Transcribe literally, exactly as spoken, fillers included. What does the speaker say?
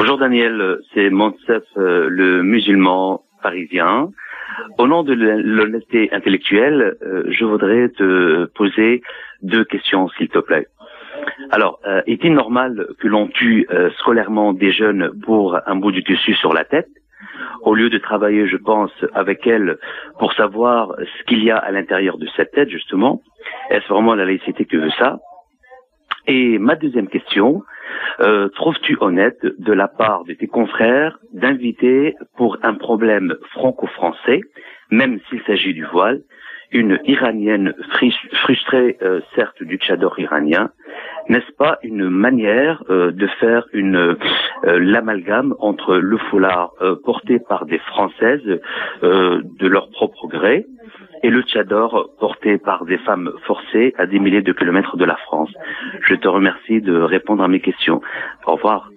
Bonjour Daniel, c'est Monsef, euh, le musulman parisien. Au nom de l'honnêteté intellectuelle, euh, je voudrais te poser deux questions, s'il te plaît. Alors, euh, est-il normal que l'on tue euh, scolairement des jeunes pour un bout du tissu sur la tête, au lieu de travailler, je pense, avec elles pour savoir ce qu'il y a à l'intérieur de cette tête, justement? Est-ce vraiment la laïcité qui veut ça? Et ma deuxième question, euh, trouves-tu honnête de la part de tes confrères d'inviter pour un problème franco-français, même s'il s'agit du voile, une Iranienne frustrée, euh, certes, du tchador iranien? N'est-ce pas une manière euh, de faire une euh, l'amalgame entre le foulard euh, porté par des Françaises euh, de leur propre gré et le tchador porté par des femmes forcées à des milliers de kilomètres de la France? Je te remercie de répondre à mes questions. Au revoir.